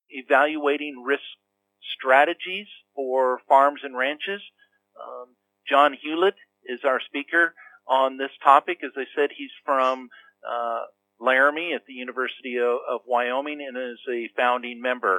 evaluating risk strategies for farms and ranches. John Hewlett is our speaker on this topic. As I said, he's from Laramie at the University of Wyoming and is a founding member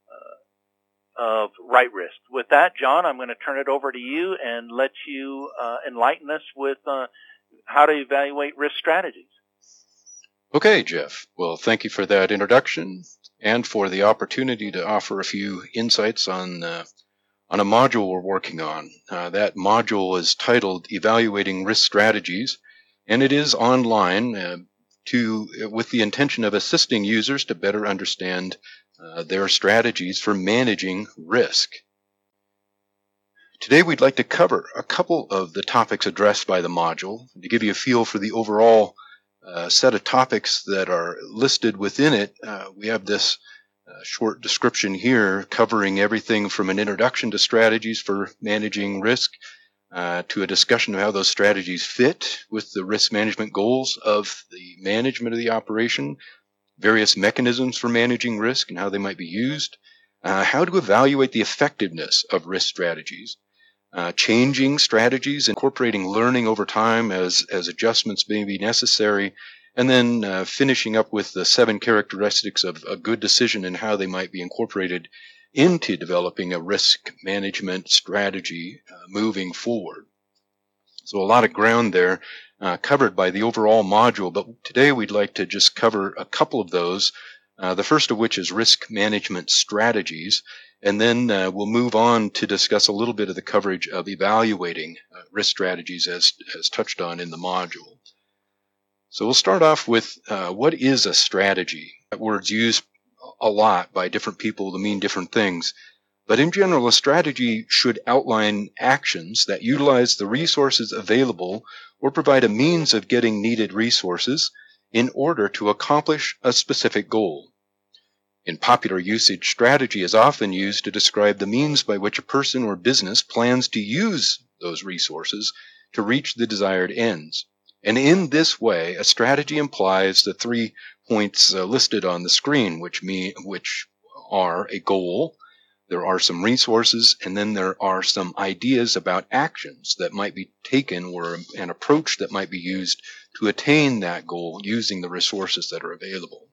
of Right Risk. With that, John, I'm going to turn it over to you and let you enlighten us with how to evaluate risk strategies. Okay, Jeff. Well, thank you for that introduction and for the opportunity to offer a few insights on a module we're working on. That module is titled Evaluating Risk Strategies, and it is online with the intention of assisting users to better understand their strategies for managing risk. Today we'd like to cover a couple of the topics addressed by the module to give you a feel for the overall set of topics that are listed within it. We have this short description here covering everything from an introduction to strategies for managing risk to a discussion of how those strategies fit with the risk management goals of the management of the operation, various mechanisms for managing risk and how they might be used, how to evaluate the effectiveness of risk strategies, changing strategies, incorporating learning over time as adjustments may be necessary, and then finishing up with the 7 characteristics of a good decision and how they might be incorporated into developing a risk management strategy moving forward. So a lot of ground there covered by the overall module, but today we'd like to just cover a couple of those, the first of which is risk management strategies, and then we'll move on to discuss a little bit of the coverage of evaluating risk strategies as touched on in the module. So we'll start off with what is a strategy? That word's used a lot by different people to mean different things. But in general, a strategy should outline actions that utilize the resources available or provide a means of getting needed resources in order to accomplish a specific goal. In popular usage, strategy is often used to describe the means by which a person or business plans to use those resources to reach the desired ends. And in this way, a strategy implies the 3 points listed on the screen, which are a goal, there are some resources, and then there are some ideas about actions that might be taken or an approach that might be used to attain that goal using the resources that are available.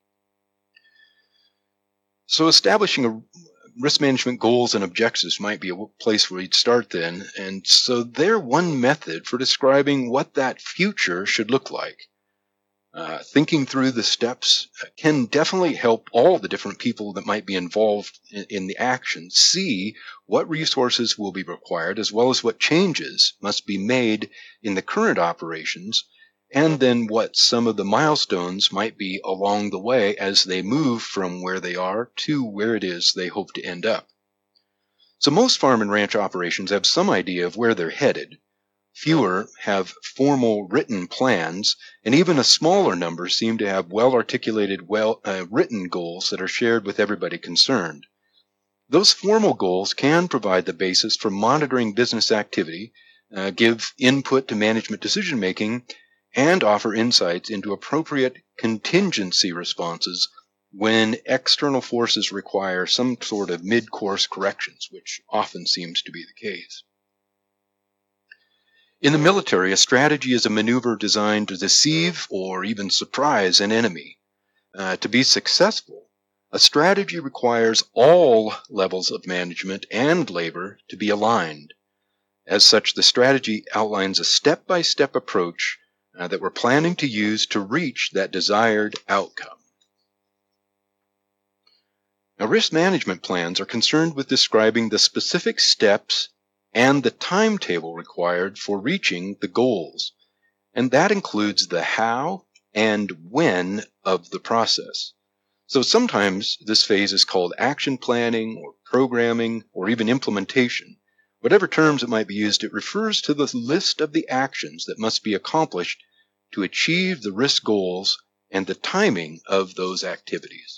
So establishing risk management goals and objectives might be a place where you'd start then, and so they're one method for describing what that future should look like. Thinking through the steps can definitely help all the different people that might be involved in the action see what resources will be required as well as what changes must be made in the current operations, and then what some of the milestones might be along the way as they move from where they are to where it is they hope to end up. So most farm and ranch operations have some idea of where they're headed. Fewer have formal written plans, and even a smaller number seem to have well-articulated, written goals that are shared with everybody concerned. Those formal goals can provide the basis for monitoring business activity, give input to management decision-making, and offer insights into appropriate contingency responses when external forces require some sort of mid-course corrections, which often seems to be the case. In the military, a strategy is a maneuver designed to deceive or even surprise an enemy. To be successful, a strategy requires all levels of management and labor to be aligned. As such, the strategy outlines a step-by-step approach that we're planning to use to reach that desired outcome. Now, risk management plans are concerned with describing the specific steps and the timetable required for reaching the goals, and that includes the how and when of the process. So sometimes this phase is called action planning or programming or even implementation. Whatever terms it might be used, it refers to the list of the actions that must be accomplished to achieve the risk goals and the timing of those activities.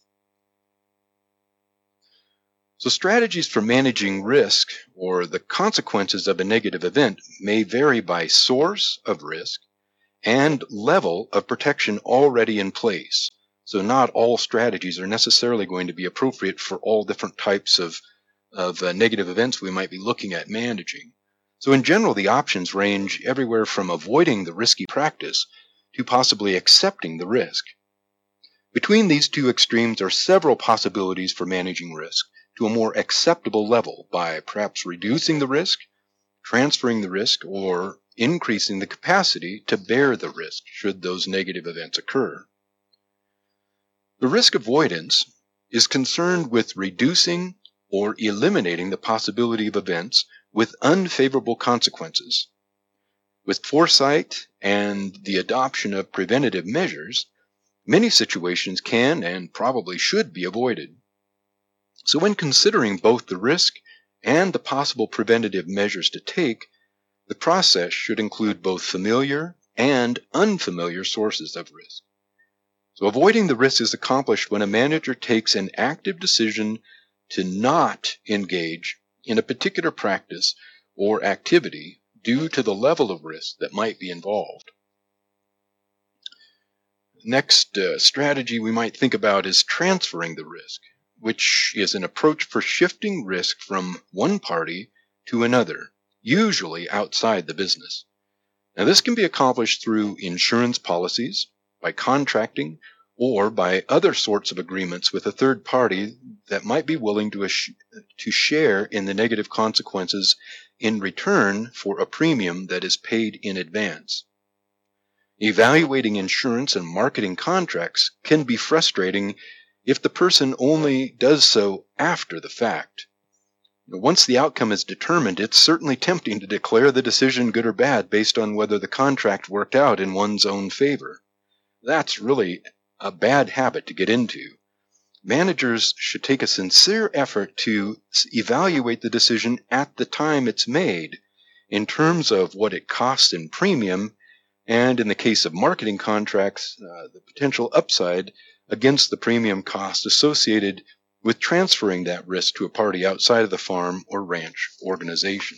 So strategies for managing risk or the consequences of a negative event may vary by source of risk and level of protection already in place. So not all strategies are necessarily going to be appropriate for all different types of negative events we might be looking at managing. So in general, the options range everywhere from avoiding the risky practice to possibly accepting the risk. Between these two extremes are several possibilities for managing risk to a more acceptable level by perhaps reducing the risk, transferring the risk, or increasing the capacity to bear the risk should those negative events occur. The risk avoidance is concerned with reducing or eliminating the possibility of events with unfavorable consequences. With foresight and the adoption of preventative measures, many situations can and probably should be avoided. So when considering both the risk and the possible preventative measures to take, the process should include both familiar and unfamiliar sources of risk. So avoiding the risk is accomplished when a manager takes an active decision to not engage in a particular practice or activity due to the level of risk that might be involved. Next strategy we might think about is transferring the risk, which is an approach for shifting risk from one party to another, usually outside the business. Now, this can be accomplished through insurance policies, by contracting, or by other sorts of agreements with a third party that might be willing to share in the negative consequences in return for a premium that is paid in advance. Evaluating insurance and marketing contracts can be frustrating if the person only does so after the fact. Once the outcome is determined, it's certainly tempting to declare the decision good or bad based on whether the contract worked out in one's own favor. That's really a bad habit to get into. Managers should take a sincere effort to evaluate the decision at the time it's made in terms of what it costs in premium, and in the case of marketing contracts, the potential upside against the premium cost associated with transferring that risk to a party outside of the farm or ranch organization.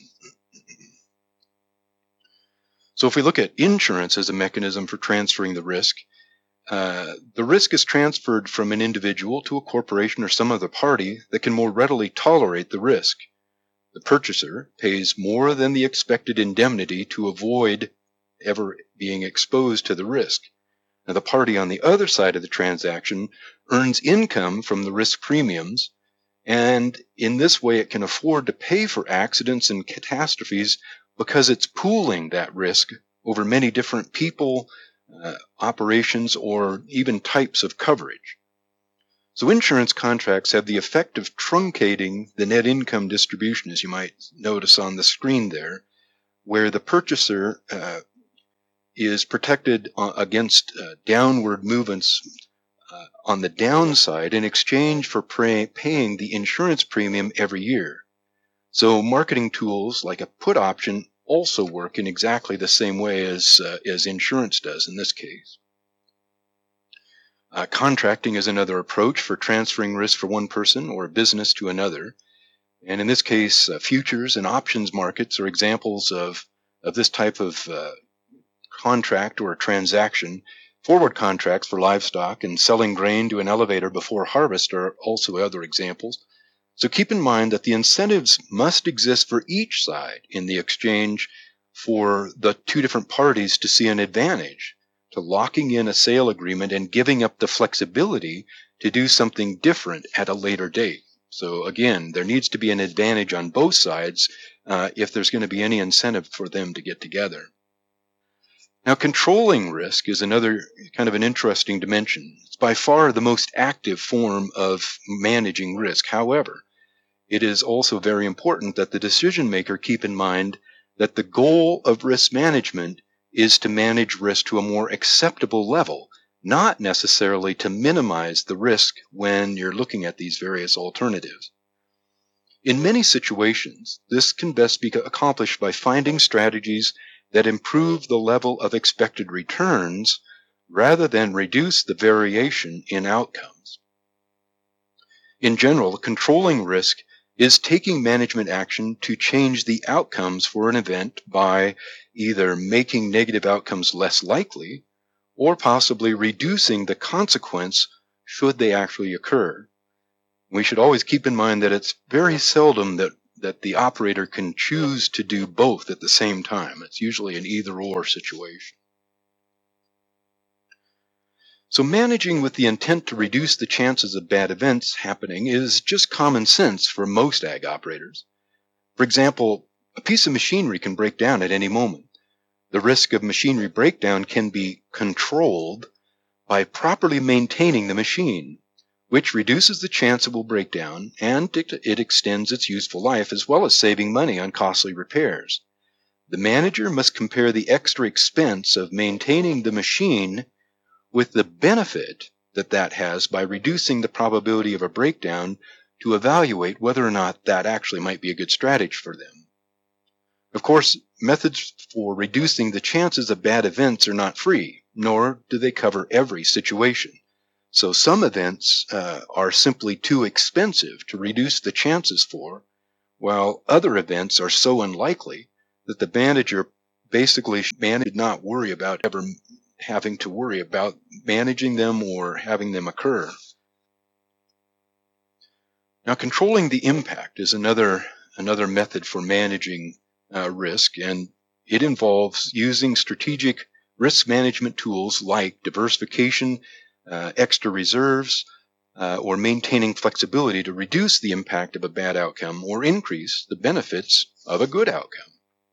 So if we look at insurance as a mechanism for transferring the risk is transferred from an individual to a corporation or some other party that can more readily tolerate the risk. The purchaser pays more than the expected indemnity to avoid ever being exposed to the risk. Now, the party on the other side of the transaction earns income from the risk premiums, and in this way it can afford to pay for accidents and catastrophes because it's pooling that risk over many different people, operations, or even types of coverage. So insurance contracts have the effect of truncating the net income distribution, as you might notice on the screen there, where the purchaser is protected against downward movements on the downside in exchange for paying the insurance premium every year. So marketing tools like a put option also work in exactly the same way as insurance does in this case. Contracting is another approach for transferring risk from one person or business to another. And in this case, futures and options markets are examples of this type of contract or transaction. Forward contracts for livestock and selling grain to an elevator before harvest are also other examples. So keep in mind that the incentives must exist for each side in the exchange for the two different parties to see an advantage to locking in a sale agreement and giving up the flexibility to do something different at a later date. So again, there needs to be an advantage on both sides if there's going to be any incentive for them to get together. Now, controlling risk is another kind of an interesting dimension. It's by far the most active form of managing risk. However, it is also very important that the decision maker keep in mind that the goal of risk management is to manage risk to a more acceptable level, not necessarily to minimize the risk when you're looking at these various alternatives. In many situations, this can best be accomplished by finding strategies that improve the level of expected returns rather than reduce the variation in outcomes. In general, controlling risk is taking management action to change the outcomes for an event by either making negative outcomes less likely or possibly reducing the consequence should they actually occur. We should always keep in mind that it's very seldom that the operator can choose to do both at the same time. It's usually an either-or situation. So managing with the intent to reduce the chances of bad events happening is just common sense for most ag operators. For example, a piece of machinery can break down at any moment. The risk of machinery breakdown can be controlled by properly maintaining the machine, which reduces the chance it will break down, and it extends its useful life as well as saving money on costly repairs. The manager must compare the extra expense of maintaining the machine with the benefit that has by reducing the probability of a breakdown to evaluate whether or not that actually might be a good strategy for them. Of course, methods for reducing the chances of bad events are not free, nor do they cover every situation. So some events are simply too expensive to reduce the chances for, while other events are so unlikely that the manager basically should not worry about ever having to worry about managing them or having them occur. Now, controlling the impact is another method for managing risk, and it involves using strategic risk management tools like diversification, extra reserves, or maintaining flexibility to reduce the impact of a bad outcome or increase the benefits of a good outcome.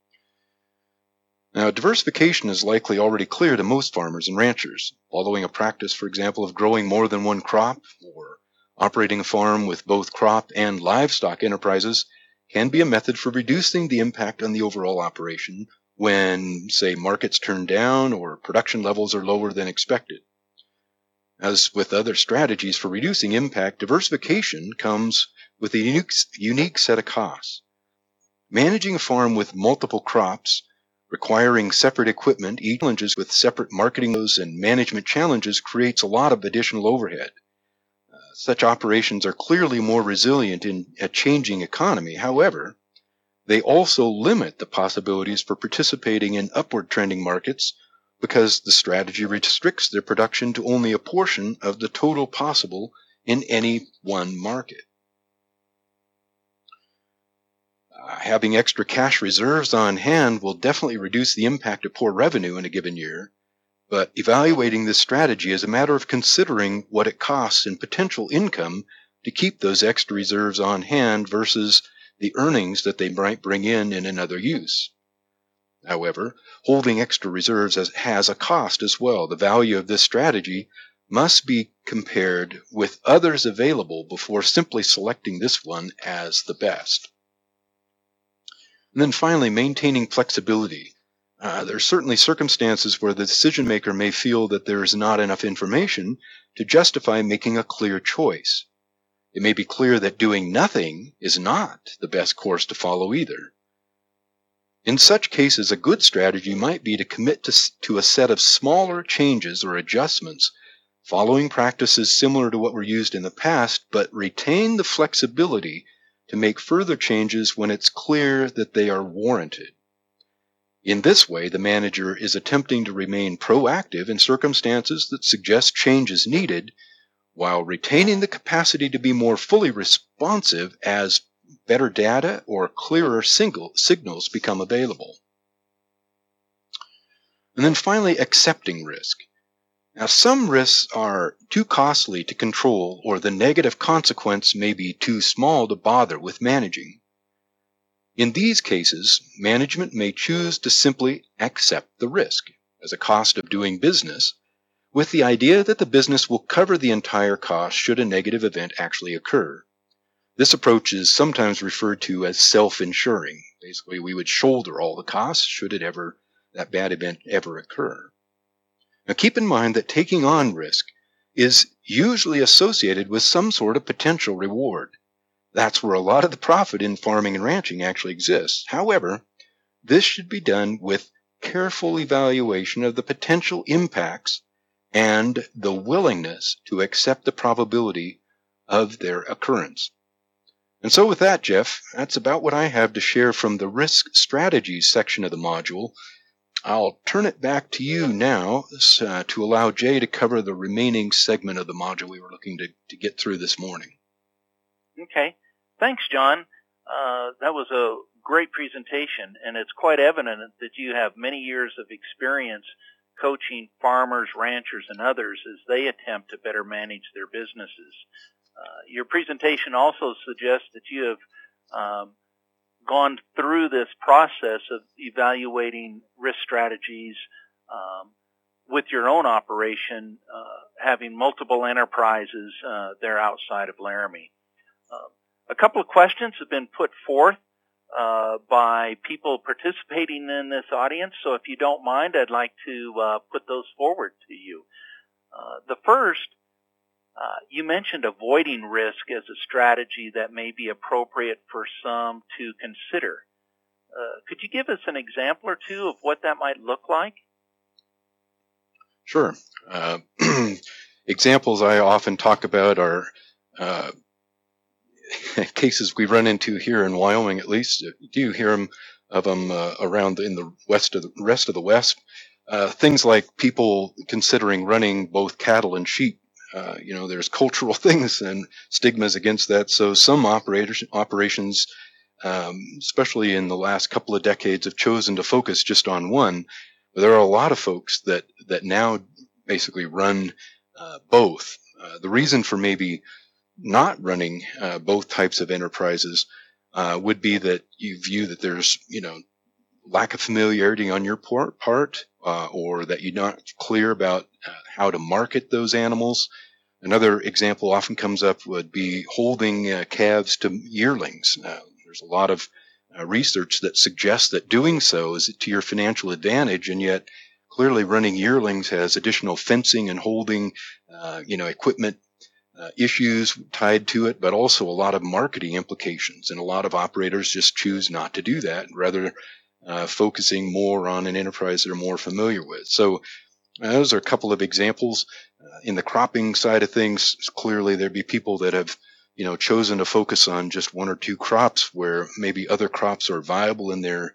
Now, diversification is likely already clear to most farmers and ranchers. Following a practice, for example, of growing more than one crop or operating a farm with both crop and livestock enterprises can be a method for reducing the impact on the overall operation when, say, markets turn down or production levels are lower than expected. As with other strategies for reducing impact, diversification comes with a unique set of costs. Managing a farm with multiple crops requiring separate equipment, each challenges with separate marketing and management challenges creates a lot of additional overhead. Such operations are clearly more resilient in a changing economy. However, they also limit the possibilities for participating in upward trending markets because the strategy restricts their production to only a portion of the total possible in any one market. Having extra cash reserves on hand will definitely reduce the impact of poor revenue in a given year, but evaluating this strategy is a matter of considering what it costs in potential income to keep those extra reserves on hand versus the earnings that they might bring in another use. However, holding extra reserves has a cost as well. The value of this strategy must be compared with others available before simply selecting this one as the best. And then finally, maintaining flexibility. There are certainly circumstances where the decision maker may feel that there is not enough information to justify making a clear choice. It may be clear that doing nothing is not the best course to follow either. In such cases, a good strategy might be to commit to a set of smaller changes or adjustments, following practices similar to what were used in the past, but retain the flexibility to make further changes when it's clear that they are warranted. In this way, the manager is attempting to remain proactive in circumstances that suggest change is needed, while retaining the capacity to be more fully responsive as better data or clearer signals become available. And then finally, accepting risk. Now, some risks are too costly to control, or the negative consequence may be too small to bother with managing. In these cases, management may choose to simply accept the risk as a cost of doing business, with the idea that the business will cover the entire cost should a negative event actually occur. This approach is sometimes referred to as self-insuring. Basically, we would shoulder all the costs should that bad event ever occur. Now, keep in mind that taking on risk is usually associated with some sort of potential reward. That's where a lot of the profit in farming and ranching actually exists. However, this should be done with careful evaluation of the potential impacts and the willingness to accept the probability of their occurrence. And so with that, Jeff, that's about what I have to share from the risk strategies section of the module. I'll turn it back to you now to allow Jay to cover the remaining segment of the module we were looking to get through this morning. Okay. Thanks, John. That was a great presentation, and it's quite evident that you have many years of experience coaching farmers, ranchers, and others as they attempt to better manage their businesses. Your presentation also suggests that you have gone through this process of evaluating risk strategies with your own operation, having multiple enterprises there outside of Laramie. A couple of questions have been put forth by people participating in this audience, so if you don't mind, I'd like to put those forward to you. The first, you mentioned avoiding risk as a strategy that may be appropriate for some to consider. Could you give us an example or two of what that might look like? Sure. Examples I often talk about are cases we run into here in Wyoming, at least. You do hear of them around in the rest of the West. Things like people considering running both cattle and sheep. There's cultural things and stigmas against that. So some operations, especially in the last couple of decades, have chosen to focus just on one. But there are a lot of folks that now basically run both. The reason for maybe not running both types of enterprises would be that you view that there's lack of familiarity on your part, or that you're not clear about how to market those animals. Another example often comes up would be holding calves to yearlings. There's a lot of research that suggests that doing so is to your financial advantage, and yet clearly running yearlings has additional fencing and holding, equipment issues tied to it, but also a lot of marketing implications. And a lot of operators just choose not to do that, rather focusing more on an enterprise they're more familiar with. So those are a couple of examples. In the cropping side of things, clearly there'd be people that have chosen to focus on just one or two crops where maybe other crops are viable in their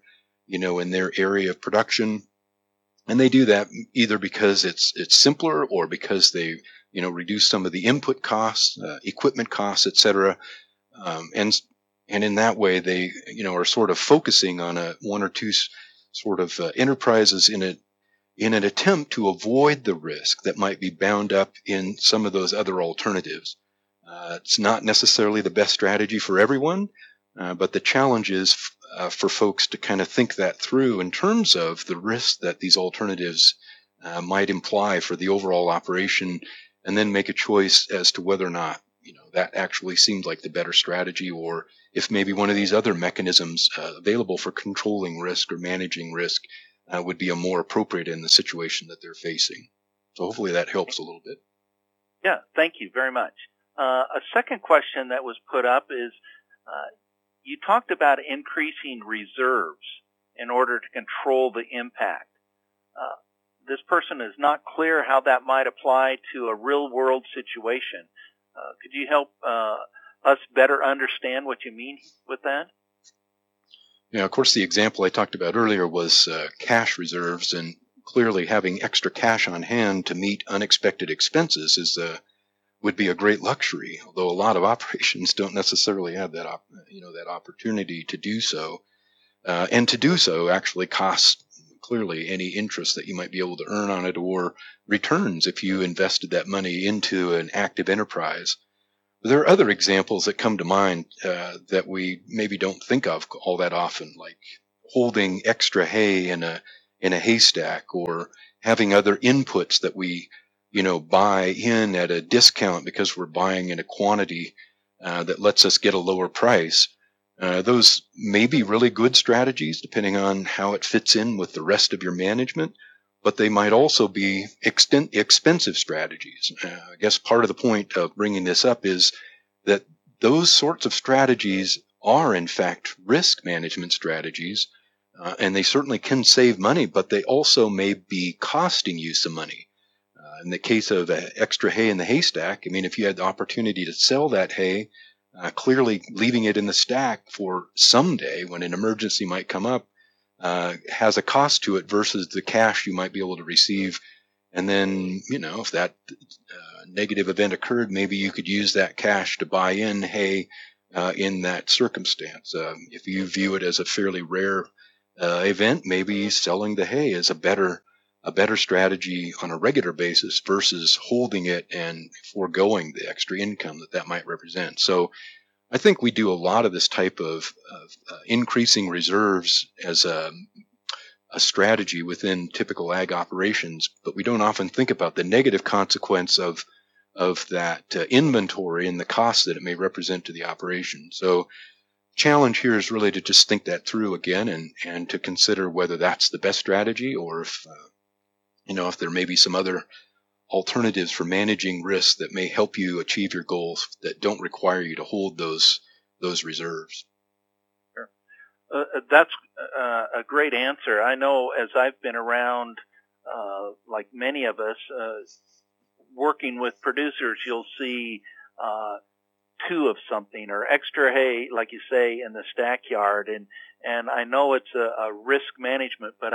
area of production. And they do that either because it's simpler or because they reduce some of the input costs, equipment costs, etc. And in that way, they are sort of focusing on one or two sort of enterprises in an attempt to avoid the risk that might be bound up in some of those other alternatives. It's not necessarily the best strategy for everyone, but the challenge is for folks to kind of think that through in terms of the risk that these alternatives might imply for the overall operation, and then make a choice as to whether or not that actually seemed like the better strategy, or if maybe one of these other mechanisms available for controlling risk or managing risk would be a more appropriate in the situation that they're facing. So hopefully that helps a little bit. Yeah, thank you very much. A second question that was put up is, you talked about increasing reserves in order to control the impact. This person is not clear how that might apply to a real-world situation. Could you help us better understand what you mean with that? Yeah, of course, the example I talked about earlier was cash reserves, and clearly having extra cash on hand to meet unexpected expenses would be a great luxury, although a lot of operations don't necessarily have that opportunity to do so. And to do so actually costs clearly any interest that you might be able to earn on it, or returns if you invested that money into an active enterprise. There are other examples that come to mind that we maybe don't think of all that often, like holding extra hay in a haystack, or having other inputs that we buy in at a discount because we're buying in a quantity that lets us get a lower price. Those may be really good strategies depending on how it fits in with the rest of your management, but they might also be expensive strategies. I guess part of the point of bringing this up is that those sorts of strategies are in fact risk management strategies, and they certainly can save money, but they also may be costing you some money. In the case of extra hay in the haystack, I mean, if you had the opportunity to sell that hay, clearly leaving it in the stack for someday when an emergency might come up has a cost to it versus the cash you might be able to receive. And then, if that negative event occurred, maybe you could use that cash to buy in hay in that circumstance. If you view it as a fairly rare event, maybe selling the hay is a better strategy on a regular basis versus holding it and foregoing the extra income that might represent. So I think we do a lot of this type of increasing reserves as a strategy within typical ag operations, but we don't often think about the negative consequence of that inventory and the cost that it may represent to the operation. So challenge here is really to just think that through again and to consider whether that's the best strategy, or if there may be some other alternatives for managing risks that may help you achieve your goals that don't require you to hold those reserves. Sure. That's a great answer. I know as I've been around, like many of us, working with producers, you'll see two of something or extra hay, like you say, in the stack yard. And I know it's a risk management, but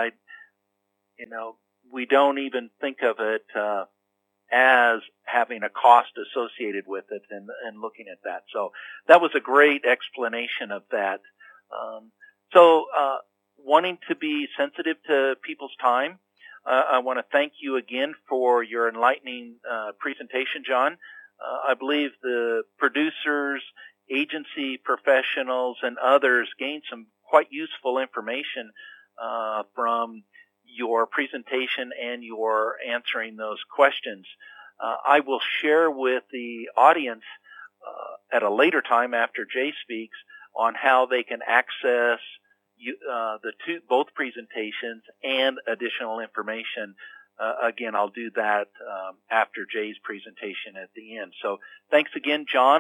we don't even think of it as having a cost associated with it and looking at that. So that was a great explanation of that. So wanting to be sensitive to people's time, I want to thank you again for your enlightening presentation, John. I believe the producers, agency professionals, and others gained some quite useful information from your presentation and your answering those questions. I will share with the audience at a later time after Jay speaks on how they can access both presentations and additional information. Again, I'll do that after Jay's presentation at the end. So thanks again, John.